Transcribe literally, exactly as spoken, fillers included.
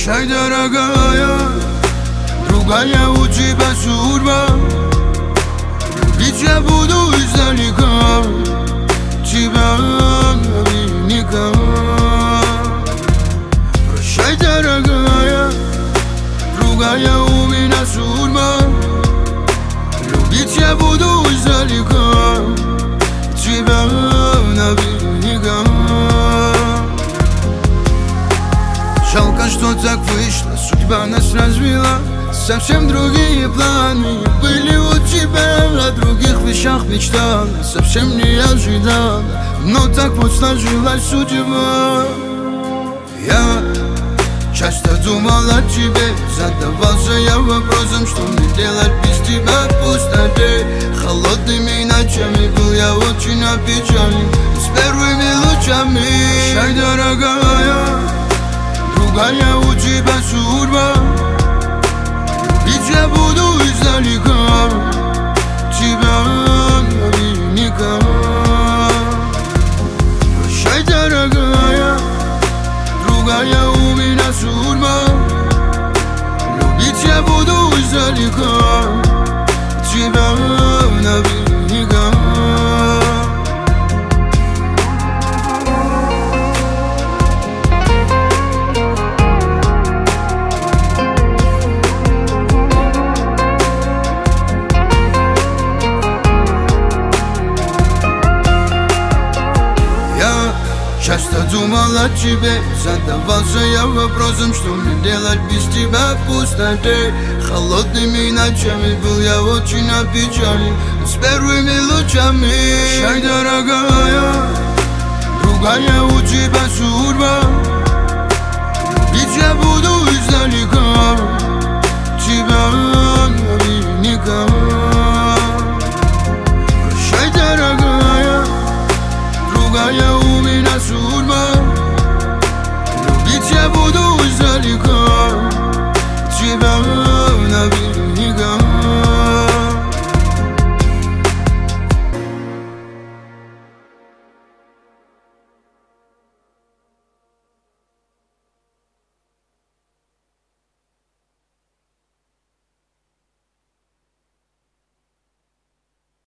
Прощай, дорогая, другая у тебя судьба. Любить я буду издалека, тебя наверняка. Прощай, дорогая, другая у меня судьба. Любить я буду издалека, тебя наверняка. Жалко, что так вышло, судьба нас развела. Совсем другие планы были у тебя, о других вещах мечтала. Совсем не ожидала, но так вот сложилась судьба. Я часто думал о тебе, задавался я вопросом, что мне делать без тебя в пустоте. Холодными ночами был я очень опечален с первыми лучами. Прощай, дорогая, другая у тебя судьба. Любить я буду издалека, тебя наверняка. Прощай, дорогая, другая у меня судьба. Любить я буду издалека, тебя наверняка. Часто думал о тебе, задавался я вопросом, что мне делать без тебя в пустоте. Холодными ночами был я очень опечален с первыми лучами. Прощай, дорогая, другая у тебя судьба.